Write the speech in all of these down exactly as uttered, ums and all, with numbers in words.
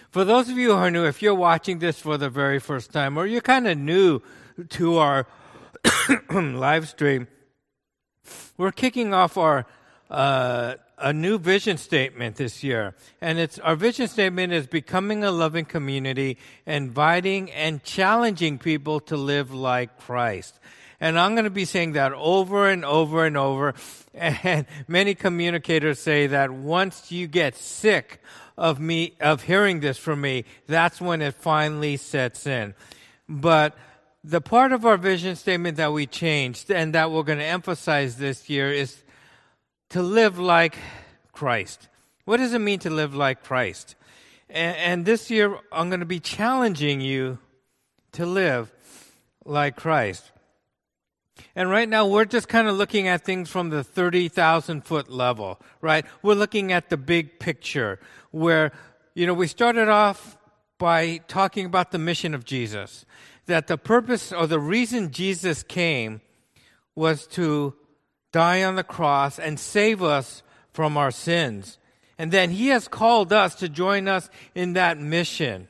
For those of you who are new, if you're watching this for the very first time, or you're kind of new to our live stream, we're kicking off our uh, a new vision statement this year. And it's our vision statement is becoming a loving community, inviting and challenging people to live like Christ. And I'm going to be saying that over and over and over. And many communicators say that once you get sick of me, of hearing this from me, that's when it finally sets in. But the part of our vision statement that we changed and that we're going to emphasize this year is to live like Christ. What does it mean to live like Christ? And, and this year, I'm going to be challenging you to live like Christ. And right now, we're just kind of looking at things from the thirty thousand foot level, right? We're looking at the big picture where, you know, we started off by talking about the mission of Jesus, that the purpose or the reason Jesus came was to die on the cross and save us from our sins. And then he has called us to join us in that mission,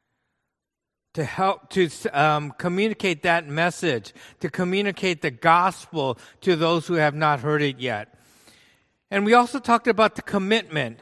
to help to um, communicate that message, to communicate the gospel to those who have not heard it yet. And we also talked about the commitment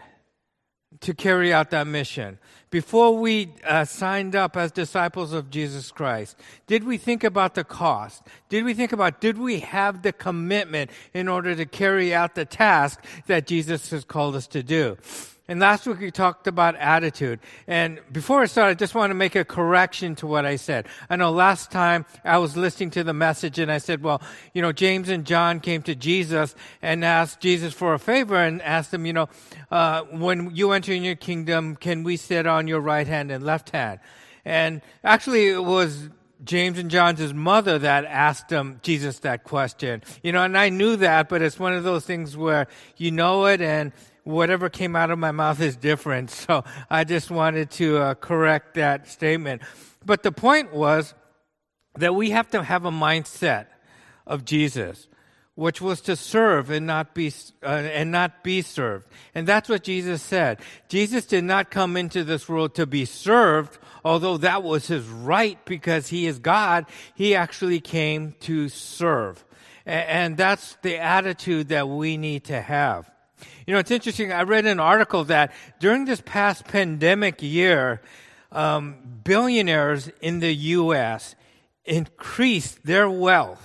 to carry out that mission. Before we uh, signed up as disciples of Jesus Christ, did we think about the cost? Did we think about, did we have the commitment in order to carry out the task that Jesus has called us to do? And last week we talked about attitude. And before I start, I just want to make a correction to what I said. I know last time I was listening to the message and I said, well, you know, James and John came to Jesus and asked Jesus for a favor and asked him, you know, uh, when you enter in your kingdom, can we sit on your right hand and left hand? And actually it was James and John's mother that asked him, Jesus, that question. You know, and I knew that, but it's one of those things where you know it and whatever came out of my mouth is different. So I just wanted to uh, correct that statement. But the point was that we have to have a mindset of Jesus, which was to serve and not be uh, and not be served. And that's what Jesus said. Jesus did not come into this world to be served, although that was his right because he is God. He actually came to serve. And, and that's the attitude that we need to have. You know, it's interesting. I read an article that during this past pandemic year, um, billionaires in the U S increased their wealth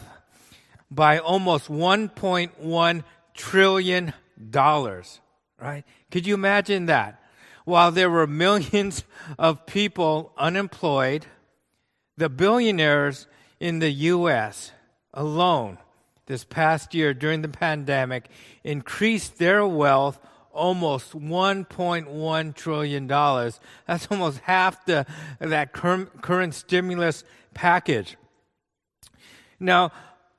by almost one point one trillion dollars, right? Could you imagine that? While there were millions of people unemployed, the billionaires in the U S alone this past year during the pandemic increased their wealth almost one point one trillion dollars. That's almost half the that cur- current stimulus package. Now,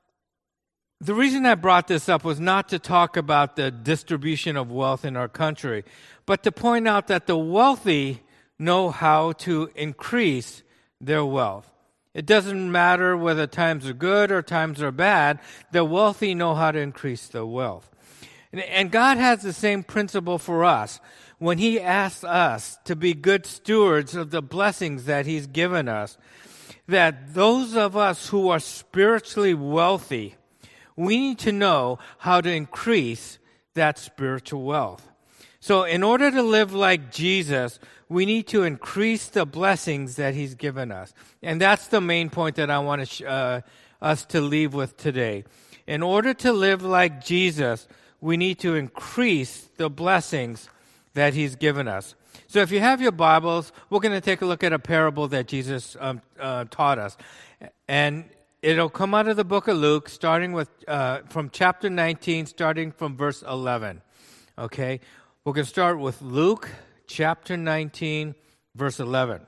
the reason I brought this up was not to talk about the distribution of wealth in our country, but to point out that the wealthy know how to increase their wealth. It doesn't matter whether times are good or times are bad. The wealthy know how to increase their wealth. And, and God has the same principle for us when he asks us to be good stewards of the blessings that he's given us, that those of us who are spiritually wealthy, we need to know how to increase that spiritual wealth. So in order to live like Jesus, we need to increase the blessings that he's given us. And that's the main point that I want to sh- uh, us to leave with today. In order to live like Jesus, we need to increase the blessings that he's given us. So if you have your Bibles, we're going to take a look at a parable that Jesus um, uh, taught us. And it'll come out of the book of Luke, starting with uh, from chapter nineteen, starting from verse eleven. Okay? We're going to start with Luke chapter nineteen, verse eleven.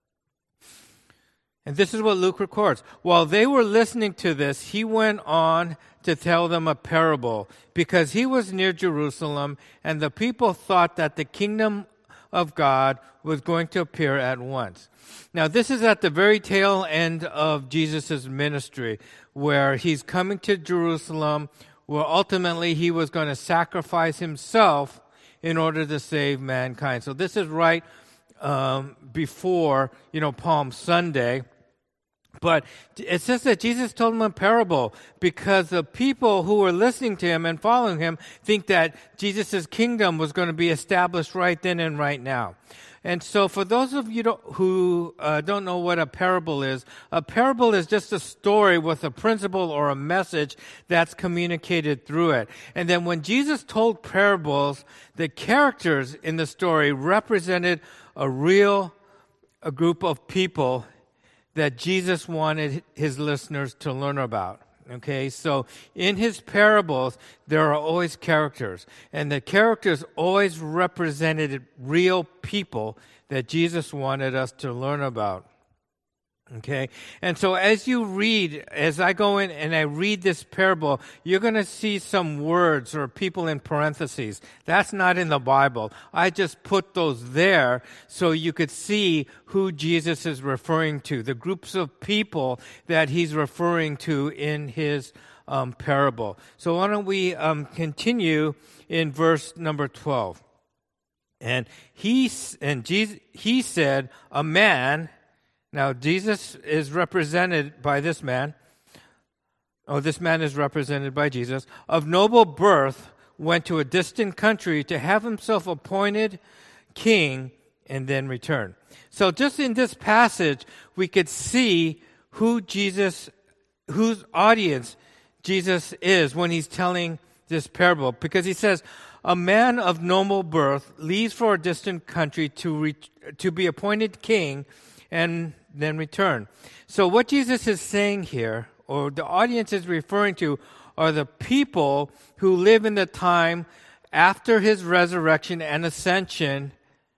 And this is what Luke records. While they were listening to this, he went on to tell them a parable, because he was near Jerusalem, and the people thought that the kingdom of God was going to appear at once. Now, this is at the very tail end of Jesus' ministry, where he's coming to Jerusalem, where ultimately he was going to sacrifice himself in order to save mankind. So this is right um, before, you know, Palm Sunday. But it says that Jesus told them a parable because the people who were listening to him and following him think that Jesus' kingdom was going to be established right then and right now. And so for those of you who uh, don't know what a parable is, a parable is just a story with a principle or a message that's communicated through it. And then when Jesus told parables, the characters in the story represented a real a group of people that Jesus wanted his listeners to learn about. Okay, so in his parables, there are always characters, and the characters always represented real people that Jesus wanted us to learn about. Okay, and so as you read, as I go in and I read this parable, you're going to see some words or people in parentheses. That's not in the Bible. I just put those there so you could see who Jesus is referring to, the groups of people that he's referring to in his um, parable. So why don't we um, continue in verse number twelve. And he, and Jesus, he said, a man... Now, Jesus is represented by this man. Oh, this man is represented by Jesus. Of noble birth, went to a distant country to have himself appointed king and then return. So just in this passage, we could see who Jesus, whose audience Jesus is when he's telling this parable. Because he says, a man of noble birth leaves for a distant country to re- to be appointed king and then return. So what Jesus is saying here, or the audience is referring to, are the people who live in the time after his resurrection and ascension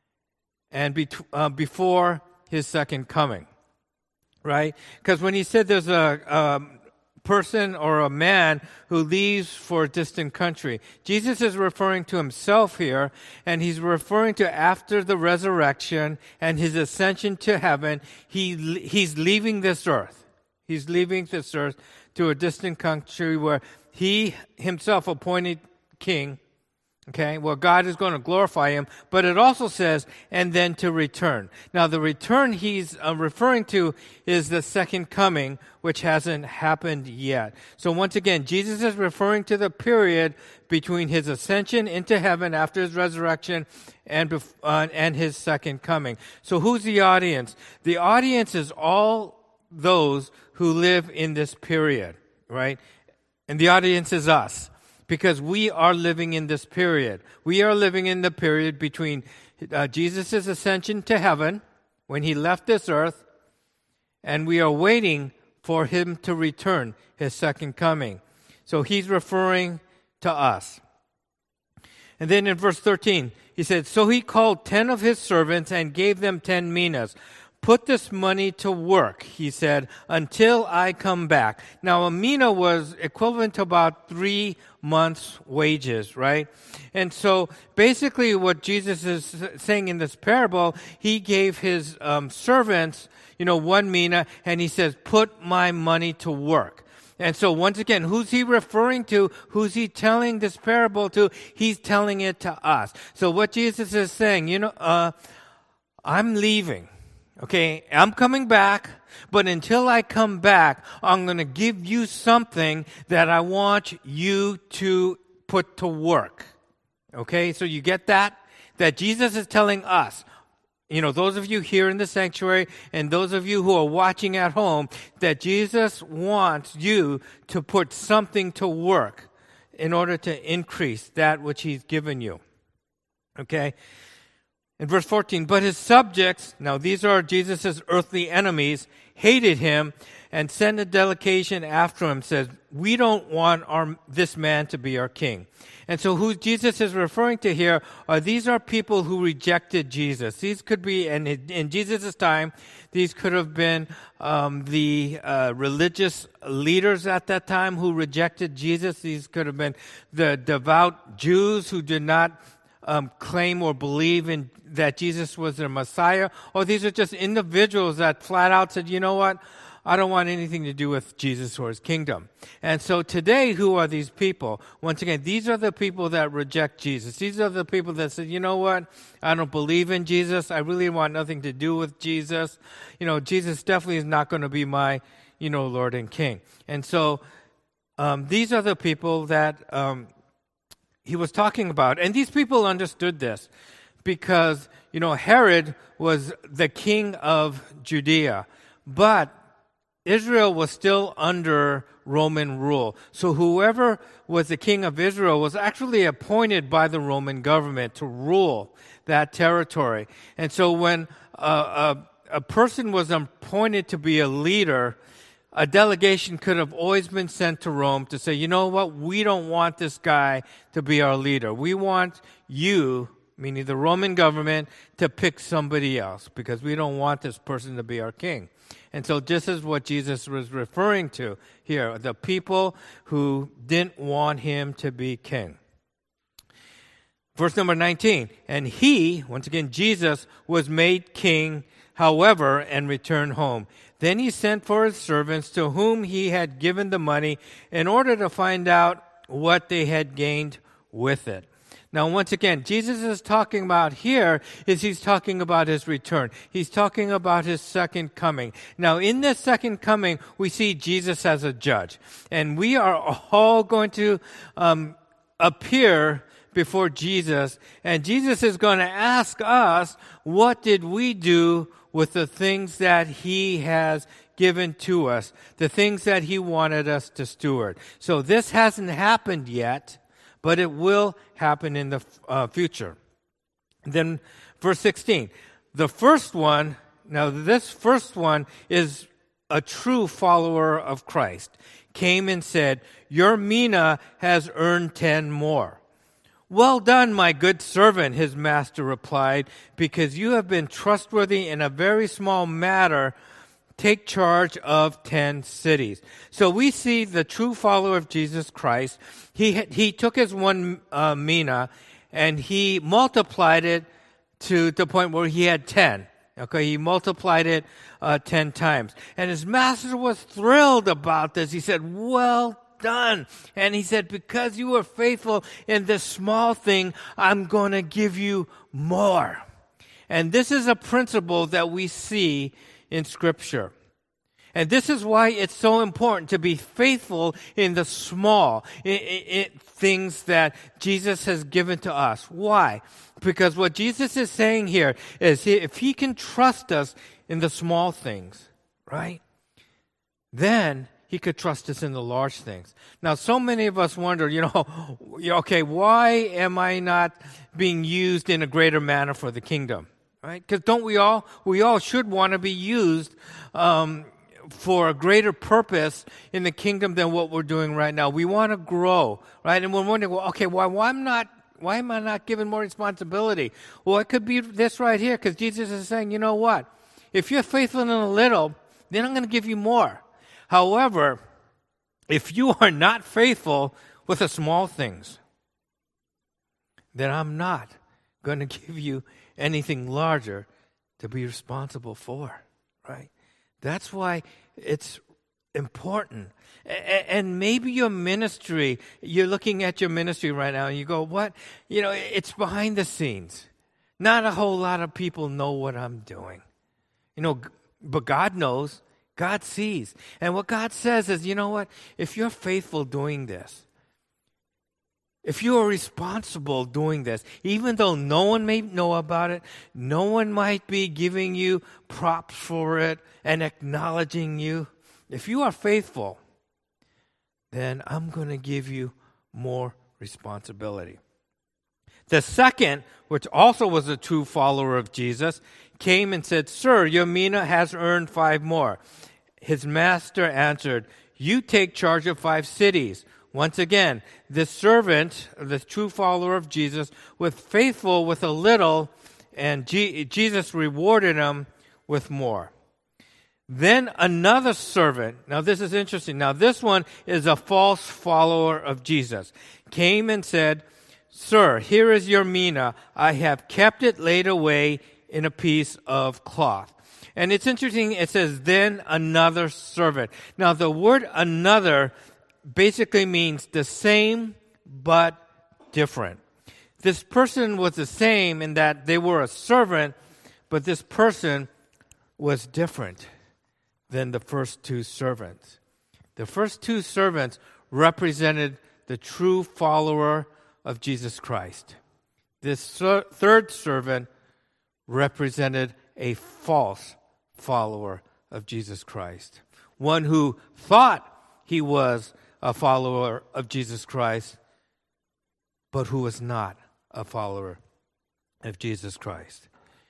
and be, uh, before his second coming. Right? Because when he said there's a um, person or a man who leaves for a distant country, Jesus is referring to himself here, and he's referring to after the resurrection and his ascension to heaven, he he's leaving this earth. He's leaving this earth to a distant country where he himself appointed king. Okay, well, God is going to glorify him, but it also says, and then to return. Now, the return he's uh, referring to is the second coming, which hasn't happened yet. So once again, Jesus is referring to the period between his ascension into heaven after his resurrection and, bef- uh, and his second coming. So who's the audience? The audience is all those who live in this period, right? And the audience is us. Because we are living in this period. We are living in the period between uh, Jesus' ascension to heaven, when he left this earth, and we are waiting for him to return, his second coming. So he's referring to us. And then in verse thirteen, he said, so he called ten of his servants and gave them ten minas. Put this money to work, he said, until I come back. Now, a mina was equivalent to about three months' wages, right? And so basically what Jesus is saying in this parable, he gave his um, servants, you know, one mina, and he says, put my money to work. And so once again, who's he referring to? Who's he telling this parable to? He's telling it to us. So what Jesus is saying, you know, uh, I'm leaving. Okay, I'm coming back, but until I come back, I'm going to give you something that I want you to put to work. Okay, so you get that? That Jesus is telling us, you know, those of you here in the sanctuary and those of you who are watching at home, that Jesus wants you to put something to work in order to increase that which he's given you. Okay? In verse fourteen, but his subjects, now these are Jesus' earthly enemies, hated him and sent a delegation after him, says, we don't want our, this man to be our king. And so who Jesus is referring to here are these are people who rejected Jesus. These could be, and in Jesus' time, these could have been um, the uh, religious leaders at that time who rejected Jesus. These could have been the devout Jews who did not Um, claim or believe in that Jesus was their Messiah, or these are just individuals that flat out said, you know what, I don't want anything to do with Jesus or his kingdom. And so today, who are these people? Once again, these are the people that reject Jesus. These are the people that said, you know what? I don't believe in Jesus. I really want nothing to do with Jesus. You know, Jesus definitely is not going to be my, you know, Lord and King. And so um, these are the people that um, he was talking about. And these people understood this because, you know, Herod was the king of Judea. But Israel was still under Roman rule. So whoever was the king of Israel was actually appointed by the Roman government to rule that territory. And so when uh, a, a person was appointed to be a leader, a delegation could have always been sent to Rome to say, you know what, we don't want this guy to be our leader. We want you, meaning the Roman government, to pick somebody else because we don't want this person to be our king. And so this is what Jesus was referring to here, the people who didn't want him to be king. Verse number nineteen, and he, once again, Jesus, was made king, however, and returned home. Then he sent for his servants to whom he had given the money in order to find out what they had gained with it. Now, once again, Jesus is talking about here is he's talking about his return. He's talking about his second coming. Now, in this second coming, we see Jesus as a judge. And we are all going to um, appear before Jesus. And Jesus is going to ask us, what did we do with the things that he has given to us, the things that he wanted us to steward? So this hasn't happened yet, but it will happen in the uh, future. Then verse sixteen, the first one, now this first one is a true follower of Christ, came and said, your mina has earned ten more. Well done, my good servant, his master replied, because you have been trustworthy in a very small matter. Take charge of ten cities. So we see the true follower of Jesus Christ. He he took his one uh, mina and he multiplied it to the point where he had ten. Okay, he multiplied it uh, ten times. And his master was thrilled about this. He said, well done. And he said, because you were faithful in this small thing, I'm going to give you more. And this is a principle that we see in Scripture. And this is why it's so important to be faithful in the small in, in, in things that Jesus has given to us. Why? Because what Jesus is saying here is he, if he can trust us in the small things, right? Then he could trust us in the large things. Now, so many of us wonder, you know, okay, why am I not being used in a greater manner for the kingdom? Right? Because don't we all, we all should want to be used um, for a greater purpose in the kingdom than what we're doing right now. We want to grow, right? And we're wondering, well, okay, why, why am not, why am I not given more responsibility? Well, it could be this right here, because Jesus is saying, you know what? If you're faithful in a little, then I'm going to give you more. However, if you are not faithful with the small things, then I'm not going to give you anything larger to be responsible for, right? That's why it's important. And maybe your ministry, you're looking at your ministry right now and you go, what? You know, it's behind the scenes. Not a whole lot of people know what I'm doing. You know, but God knows. God sees. And what God says is, you know what? If you're faithful doing this, if you are responsible doing this, even though no one may know about it, no one might be giving you props for it and acknowledging you, if you are faithful, then I'm going to give you more responsibility. The second, which also was a true follower of Jesus, came and said, sir, your mina has earned five more. His master answered, you take charge of five cities. Once again, this servant, the true follower of Jesus, was faithful with a little, and G- Jesus rewarded him with more. Then another servant, now this is interesting, now this one is a false follower of Jesus, came and said, sir, here is your mina. I have kept it laid away in a piece of cloth. And it's interesting, it says, then another servant. Now, the word another basically means the same but different. This person was the same in that they were a servant, but this person was different than the first two servants. The first two servants represented the true follower of Jesus Christ. This ser- third servant represented a false follower of Jesus Christ. One who thought he was a follower of Jesus Christ, but who was not a follower of Jesus Christ.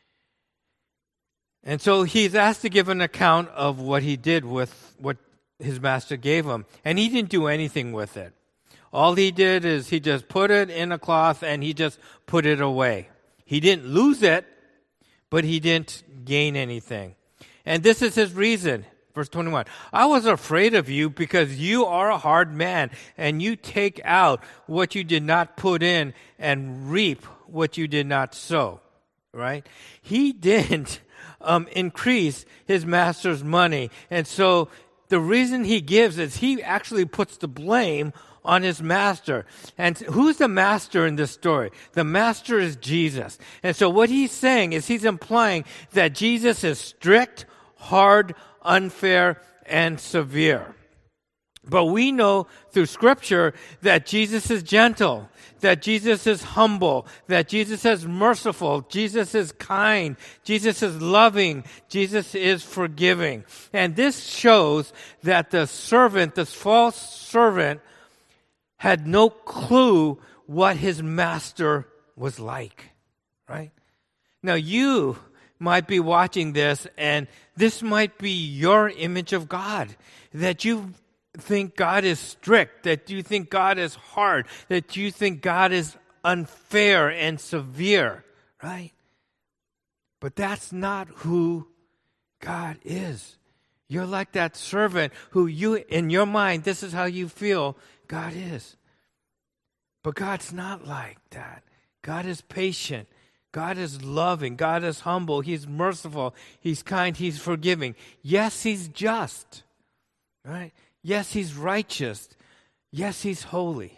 And so he's asked to give an account of what he did with what his master gave him. And he didn't do anything with it. All he did is he just put it in a cloth and he just put it away. He didn't lose it, but he didn't gain anything. And this is his reason. Verse twenty-one, I was afraid of you because you are a hard man and you take out what you did not put in and reap what you did not sow. Right? He didn't um, increase his master's money. And so the reason he gives is he actually puts the blame on his master. And who's the master in this story? The master is Jesus. And so what he's saying is he's implying that Jesus is strict, hard, unfair, and severe. But we know through Scripture that Jesus is gentle, that Jesus is humble, that Jesus is merciful, Jesus is kind, Jesus is loving, Jesus is forgiving. And this shows that the servant, this false servant, had no clue what his master was like, right? Now you might be watching this, and this might be your image of God, that you think God is strict, that you think God is hard, that you think God is unfair and severe, right? But that's not who God is. You're like that servant who you, in your mind, this is how you feel God is. But God's not like that. God is patient. God is loving. God is humble. He's merciful. He's kind. He's forgiving. Yes, He's just. Right? Yes, He's righteous. Yes, He's holy.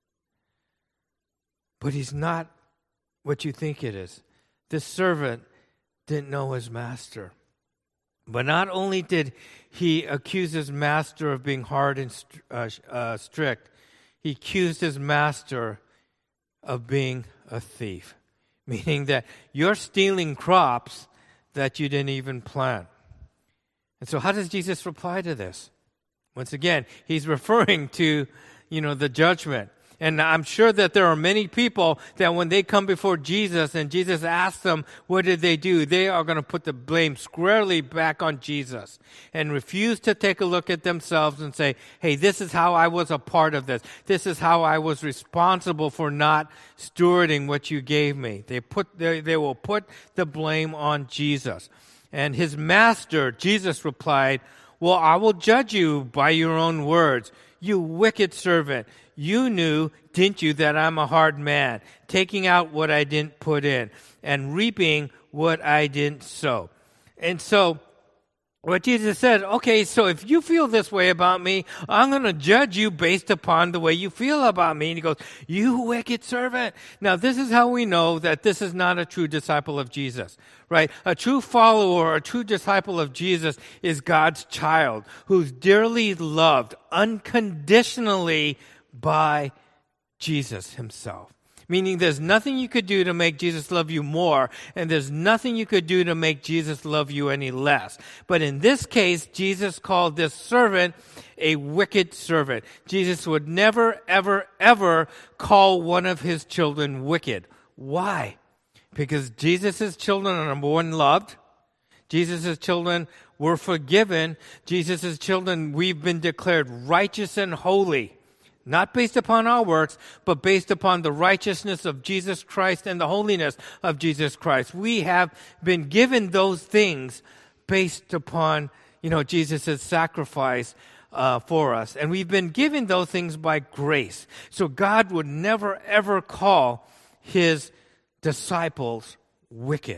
But He's not what you think it is. This servant didn't know his master. But not only did he accuse his master of being hard and uh, uh, strict, he accused his master of being a thief. Meaning that you're stealing crops that you didn't even plant. And so how does Jesus reply to this? Once again, he's referring to, you know, the judgment. And I'm sure that there are many people that when they come before Jesus and Jesus asks them, what did they do? They are going to put the blame squarely back on Jesus and refuse to take a look at themselves and say, hey, this is how I was a part of this. This is how I was responsible for not stewarding what you gave me. They put, they, they will put the blame on Jesus. And his master, Jesus, replied, well, I will judge you by your own words. You wicked servant. You knew, didn't you, that I'm a hard man, taking out what I didn't put in and reaping what I didn't sow. And so what Jesus said, okay, so if you feel this way about me, I'm going to judge you based upon the way you feel about me. And he goes, you wicked servant. Now, this is how we know that this is not a true disciple of Jesus, right? A true follower, a true disciple of Jesus is God's child who's dearly loved unconditionally by Jesus himself. Meaning there's nothing you could do to make Jesus love you more, and there's nothing you could do to make Jesus love you any less. But in this case, Jesus called this servant a wicked servant. Jesus would never, ever, ever call one of his children wicked. Why? Because Jesus' children are, number one, loved. Jesus' children were forgiven. Jesus' children, we've been declared righteous and holy. Not based upon our works, but based upon the righteousness of Jesus Christ and the holiness of Jesus Christ. We have been given those things based upon, you know, Jesus' sacrifice uh, for us. And we've been given those things by grace. So God would never, ever call his disciples wicked.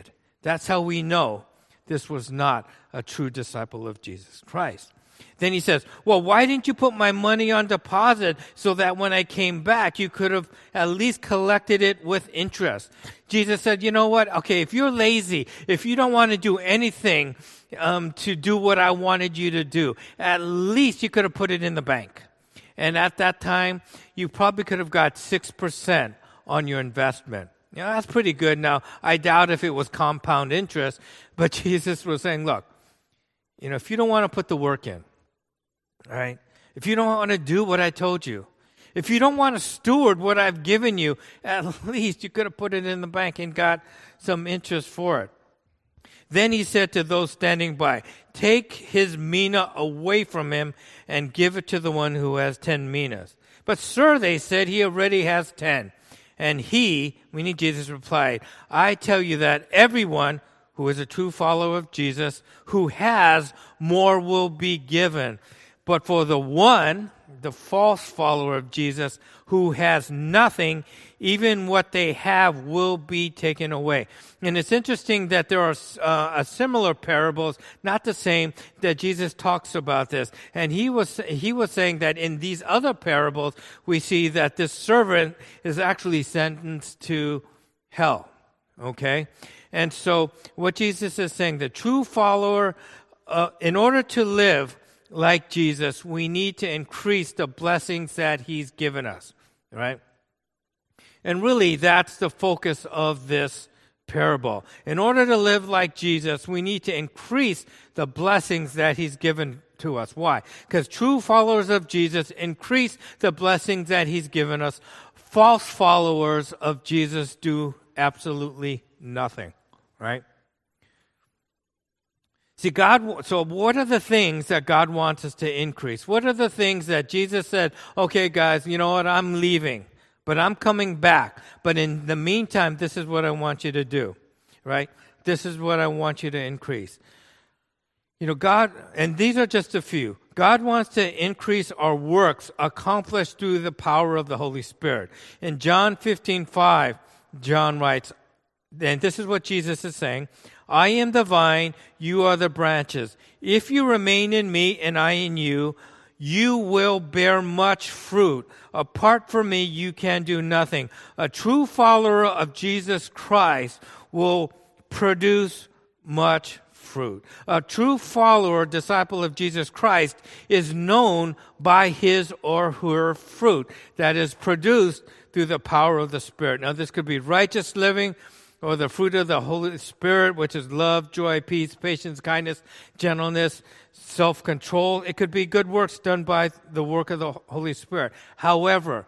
That's how we know this was not a true disciple of Jesus Christ. Then he says, well, why didn't you put my money on deposit so that when I came back, you could have at least collected it with interest? Jesus said, you know what? Okay, if you're lazy, if you don't want to do anything um, to do what I wanted you to do, at least you could have put it in the bank. And at that time, you probably could have got six percent on your investment. You know, that's pretty good. Now, I doubt if it was compound interest, but Jesus was saying, look, you know, if you don't want to put the work in, all right, if you don't want to do what I told you, if you don't want to steward what I've given you, at least you could have put it in the bank and got some interest for it. Then he said to those standing by, take his mina away from him and give it to the one who has ten minas. But sir, they said, he already has ten. And he, meaning Jesus, replied, I tell you that everyone who is a true follower of Jesus, who has, more will be given. But for the one, the false follower of Jesus, who has nothing, even what they have will be taken away. And it's interesting that there are uh, a similar parables, not the same, that Jesus talks about this. And he was he was saying that in these other parables, we see that this servant is actually sentenced to hell. Okay? And so what Jesus is saying, the true follower, uh, in order to live like Jesus, we need to increase the blessings that he's given us, right? And really, that's the focus of this parable. In order to live like Jesus, we need to increase the blessings that he's given to us. Why? Because true followers of Jesus increase the blessings that he's given us. False followers of Jesus do absolutely nothing, right? See, God, so what are the things that God wants us to increase? What are the things that Jesus said, okay, guys, you know what, I'm leaving, but I'm coming back. But in the meantime, this is what I want you to do, right? This is what I want you to increase. You know, God, and these are just a few. God wants to increase our works accomplished through the power of the Holy Spirit. In John fifteen five, John writes, and this is what Jesus is saying, I am the vine, you are the branches. If you remain in me and I in you, you will bear much fruit. Apart from me, you can do nothing. A true follower of Jesus Christ will produce much fruit. A true follower, disciple of Jesus Christ, is known by his or her fruit that is produced through the power of the Spirit. Now, this could be righteous living, or the fruit of the Holy Spirit, which is love, joy, peace, patience, kindness, gentleness, self-control. It could be good works done by the work of the Holy Spirit. However,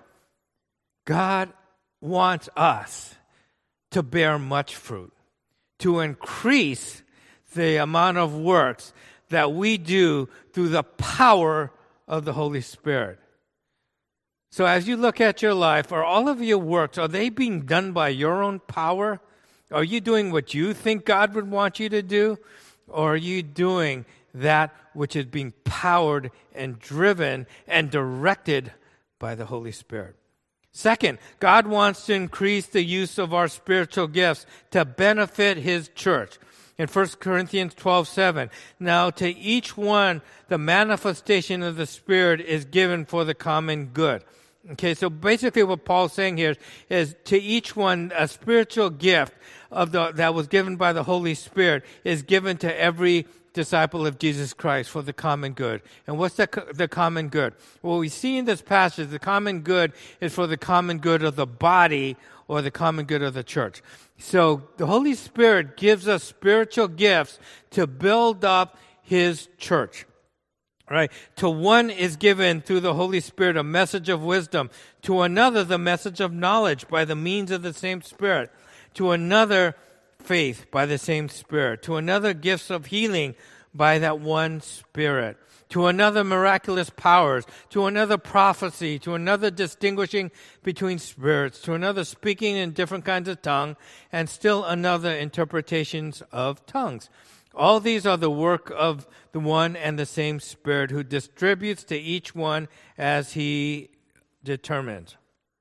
God wants us to bear much fruit, to increase the amount of works that we do through the power of the Holy Spirit. So as you look at your life, are all of your works, are they being done by your own power? Are you doing what you think God would want you to do? Or are you doing that which is being powered and driven and directed by the Holy Spirit? Second, God wants to increase the use of our spiritual gifts to benefit his church. In First Corinthians twelve seven, now to each one the manifestation of the Spirit is given for the common good. Okay, so basically what Paul's saying here is to each one a spiritual gift of the that was given by the Holy Spirit is given to every disciple of Jesus Christ for the common good. And what's the, the common good? Well, we see in this passage, the common good is for the common good of the body or the common good of the church. So the Holy Spirit gives us spiritual gifts to build up his church. Right? To one is given through the Holy Spirit a message of wisdom. To another, the message of knowledge by the means of the same Spirit. To another, faith by the same Spirit. To another, gifts of healing by that one Spirit. To another, miraculous powers. To another, prophecy. To another, distinguishing between spirits. To another, speaking in different kinds of tongue. And still another, interpretations of tongues. All these are the work of the one and the same Spirit who distributes to each one as he determines.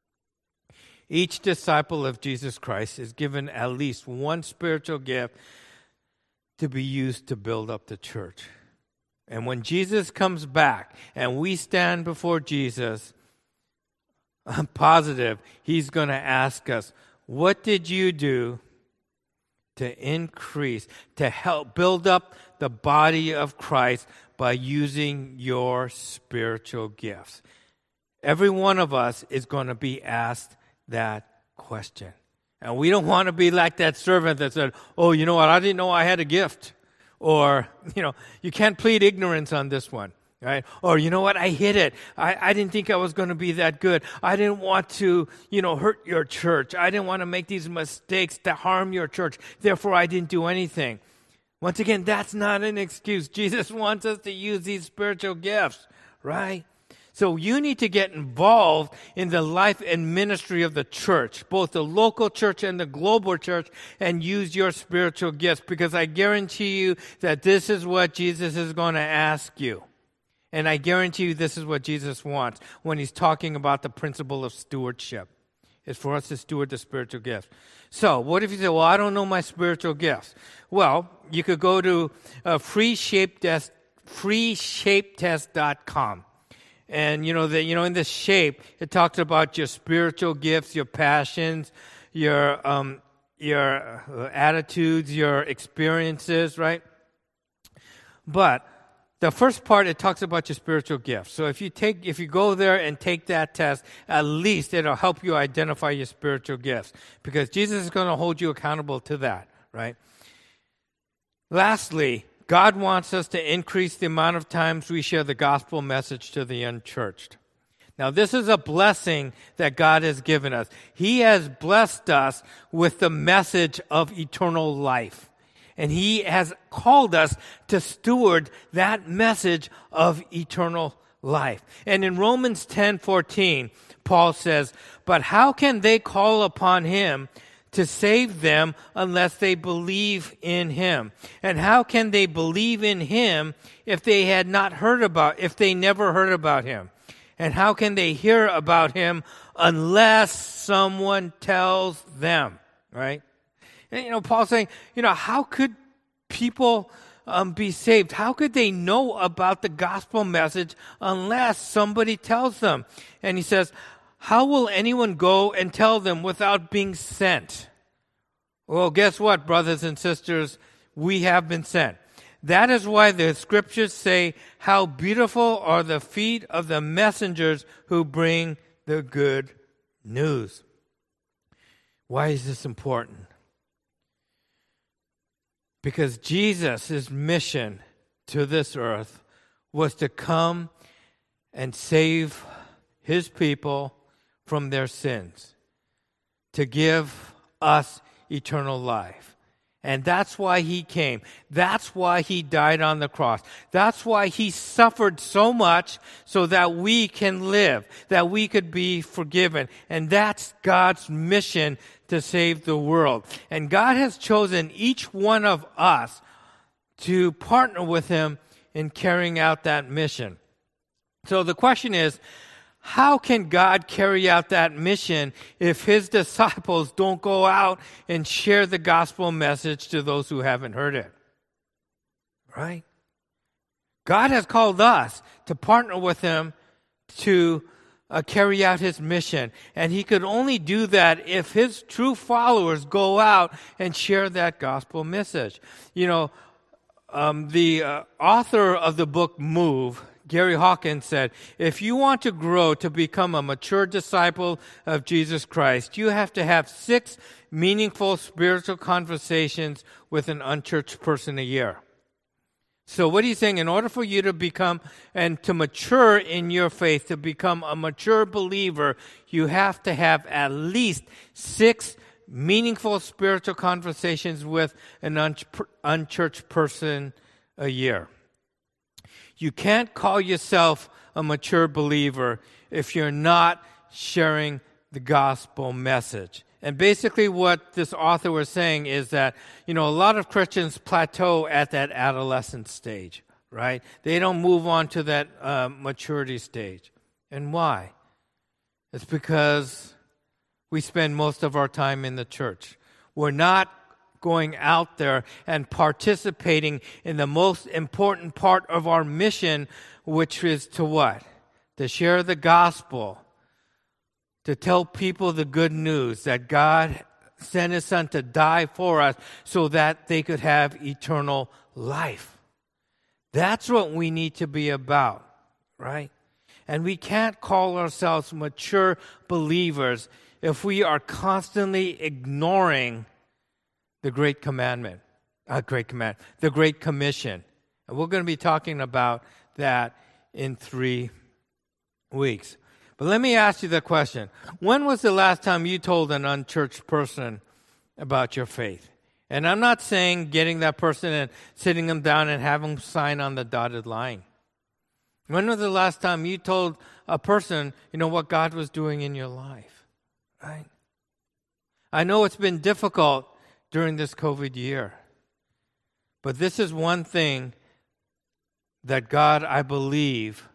Each disciple of Jesus Christ is given at least one spiritual gift to be used to build up the church. And when Jesus comes back and we stand before Jesus, I'm positive he's going to ask us, what did you do to increase, to help build up the body of Christ by using your spiritual gifts? Every one of us is going to be asked that question. And we don't want to be like that servant that said, oh, you know what, I didn't know I had a gift. Or, you know, you can't plead ignorance on this one, right? Or, you know what, I hid it. I, I didn't think I was going to be that good. I didn't want to, you know, hurt your church. I didn't want to make these mistakes to harm your church. Therefore, I didn't do anything. Once again, that's not an excuse. Jesus wants us to use these spiritual gifts, right? So you need to get involved in the life and ministry of the church, both the local church and the global church, and use your spiritual gifts, because I guarantee you that this is what Jesus is going to ask you. And I guarantee you this is what Jesus wants when he's talking about the principle of stewardship. It's for us to steward the spiritual gifts. So what if you say, well, I don't know my spiritual gifts? Well, you could go to uh, free shape test, free shape test dot com. And, you know, the, you know, in this shape, it talks about your spiritual gifts, your passions, your um, your uh, attitudes, your experiences, right? But the first part, it talks about your spiritual gifts. So if you take, if you go there and take that test, at least it'll help you identify your spiritual gifts, because Jesus is going to hold you accountable to that, right? Lastly, God wants us to increase the amount of times we share the gospel message to the unchurched. Now, this is a blessing that God has given us. He has blessed us with the message of eternal life. And He has called us to steward that message of eternal life. And in Romans ten fourteen, Paul says, "But how can they call upon Him to save them unless they believe in Him? And how can they believe in Him if they had not heard about, if they never heard about Him? And how can they hear about Him unless someone tells them?" Right? And, you know, Paul's saying, you know, how could people um, be saved? How could they know about the gospel message unless somebody tells them? And he says, how will anyone go and tell them without being sent? Well, guess what, brothers and sisters? We have been sent. That is why the scriptures say, how beautiful are the feet of the messengers who bring the good news. Why is this important? Because Jesus' mission to this earth was to come and save His people from their sins, to give us eternal life. And that's why He came. That's why He died on the cross. That's why He suffered so much so that we can live, that we could be forgiven. And that's God's mission to save the world. And God has chosen each one of us to partner with Him in carrying out that mission. So the question is, how can God carry out that mission if His disciples don't go out and share the gospel message to those who haven't heard it? Right? God has called us to partner with Him to uh, carry out His mission. And He could only do that if His true followers go out and share that gospel message. You know, um, the uh, author of the book Move, Gary Hawkins, said, if you want to grow to become a mature disciple of Jesus Christ, you have to have six meaningful spiritual conversations with an unchurched person a year. So what he's saying, in order for you to become and to mature in your faith, to become a mature believer, you have to have at least six meaningful spiritual conversations with an unchurched person a year. You can't call yourself a mature believer if you're not sharing the gospel message. And basically what this author was saying is that, you know, a lot of Christians plateau at that adolescent stage, right? They don't move on to that uh, maturity stage. And why? It's because we spend most of our time in the church. We're not going out there and participating in the most important part of our mission, which is to what? To share the gospel, to tell people the good news that God sent His Son to die for us so that they could have eternal life. That's what we need to be about, right? And we can't call ourselves mature believers if we are constantly ignoring the Great Commandment, uh, Great Command, the Great Commission. And we're going to be talking about that in three weeks. But let me ask you the question. When was the last time you told an unchurched person about your faith? And I'm not saying getting that person and sitting them down and having them sign on the dotted line. When was the last time you told a person, you know, what God was doing in your life? Right? I know it's been difficult during this COVID year. But this is one thing that God, I believe,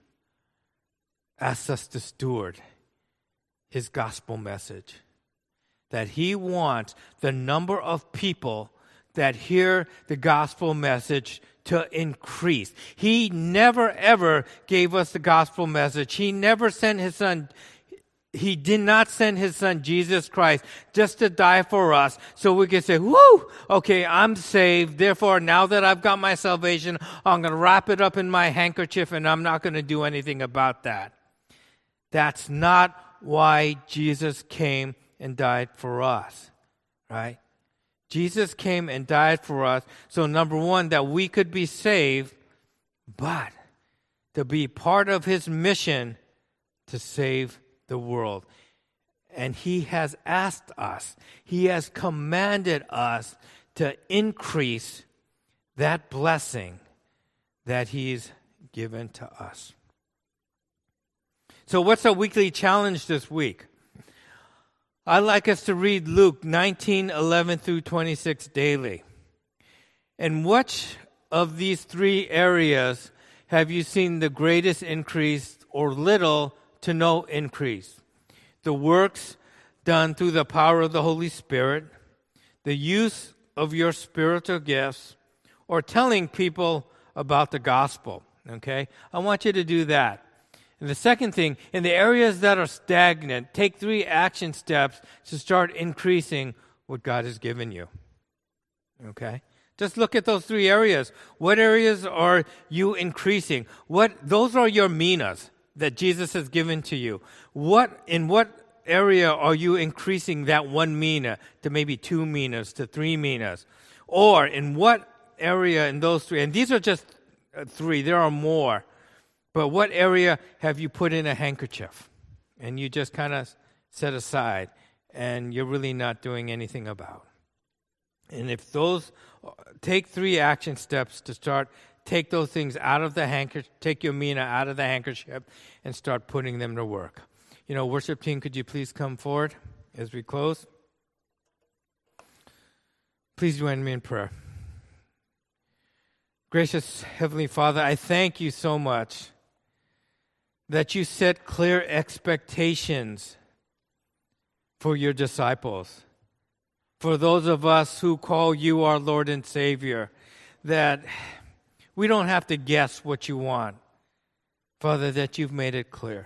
asks us to steward, His gospel message. That He wants the number of people that hear the gospel message to increase. He never, ever gave us the gospel message. He never sent His Son. He did not send His Son, Jesus Christ, just to die for us so we could say, whoo, okay, I'm saved. Therefore, now that I've got my salvation, I'm going to wrap it up in my handkerchief and I'm not going to do anything about that. That's not why Jesus came and died for us, right? Jesus came and died for us. So number one, that we could be saved, but to be part of His mission to save the world. And He has asked us, He has commanded us to increase that blessing that He's given to us. So what's our weekly challenge this week? I'd like us to read Luke nineteen, eleven through twenty-six daily. In which of these three areas have you seen the greatest increase or little to no increase? The works done through the power of the Holy Spirit, the use of your spiritual gifts, or telling people about the gospel. Okay? I want you to do that. And the second thing, in the areas that are stagnant, take three action steps to start increasing what God has given you. Okay? Just look at those three areas. What areas are you increasing? What those are your minas that Jesus has given to you. What in what area are you increasing that one mina to maybe two minas to three minas? Or in what area in those three? And these are just three. There are more. But what area have you put in a handkerchief and you just kind of set aside and you're really not doing anything about? And if those, take three action steps to start, take those things out of the handkerchief, take your mina out of the handkerchief and start putting them to work. You know, worship team, could you please come forward as we close? Please join me in prayer. Gracious Heavenly Father, I thank you so much that you set clear expectations for your disciples, for those of us who call you our Lord and Savior, that we don't have to guess what you want, Father, that you've made it clear.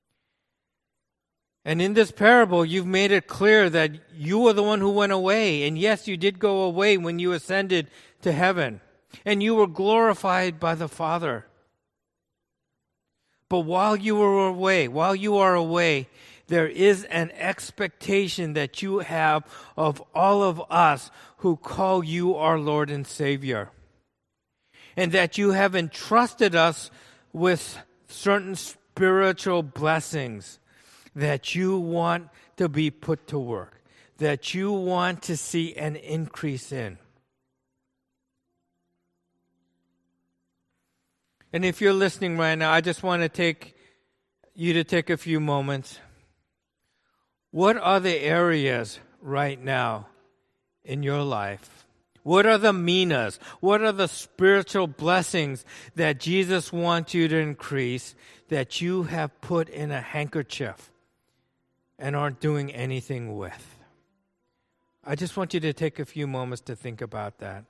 And in this parable, you've made it clear that you were the one who went away. And yes, you did go away when you ascended to heaven. And you were glorified by the Father. But while you were away, while you are away, there is an expectation that you have of all of us who call you our Lord and Savior. And that you have entrusted us with certain spiritual blessings that you want to be put to work, that you want to see an increase in. And if you're listening right now, I just want to take you to take a few moments. What are the areas right now in your life? What are the minas? What are the spiritual blessings that Jesus wants you to increase that you have put in a handkerchief and aren't doing anything with? I just want you to take a few moments to think about that.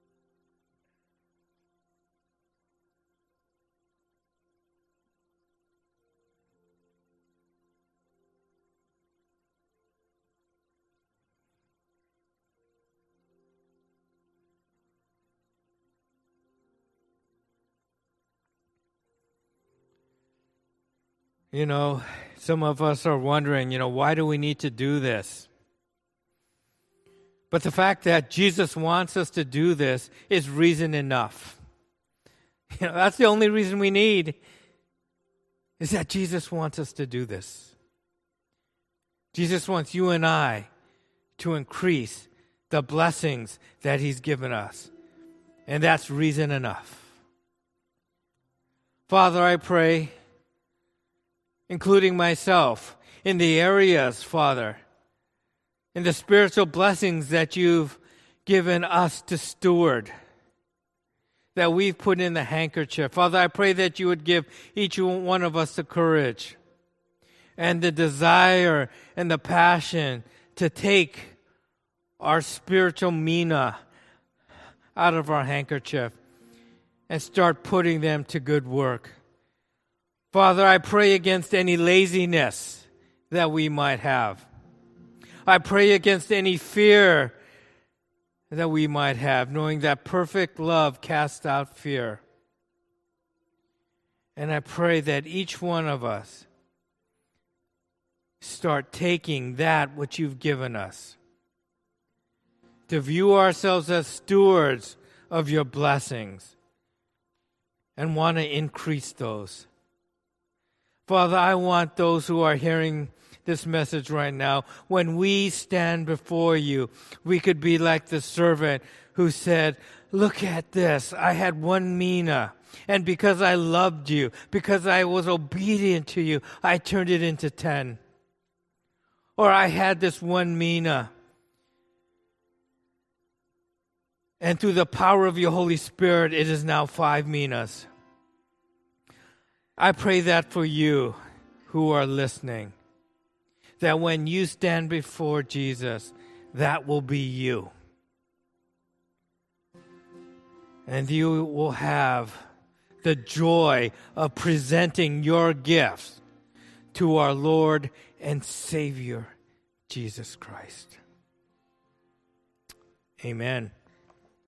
You know, some of us are wondering, you know, why do we need to do this? But the fact that Jesus wants us to do this is reason enough. You know, that's the only reason we need, is that Jesus wants us to do this. Jesus wants you and I to increase the blessings that He's given us. And that's reason enough. Father, I pray, including myself, in the areas, Father, in the spiritual blessings that You've given us to steward, that we've put in the handkerchief. Father, I pray that You would give each one of us the courage and the desire and the passion to take our spiritual mina out of our handkerchief and start putting them to good work. Father, I pray against any laziness that we might have. I pray against any fear that we might have, knowing that perfect love casts out fear. And I pray that each one of us start taking that which You've given us, to view ourselves as stewards of Your blessings and want to increase those. Father, I want those who are hearing this message right now, when we stand before You, we could be like the servant who said, look at this, I had one mina, and because I loved You, because I was obedient to You, I turned it into ten. Or I had this one mina, and through the power of Your Holy Spirit, it is now five minas. I pray that for you who are listening, that when you stand before Jesus, that will be you. And you will have the joy of presenting your gifts to our Lord and Savior, Jesus Christ. Amen.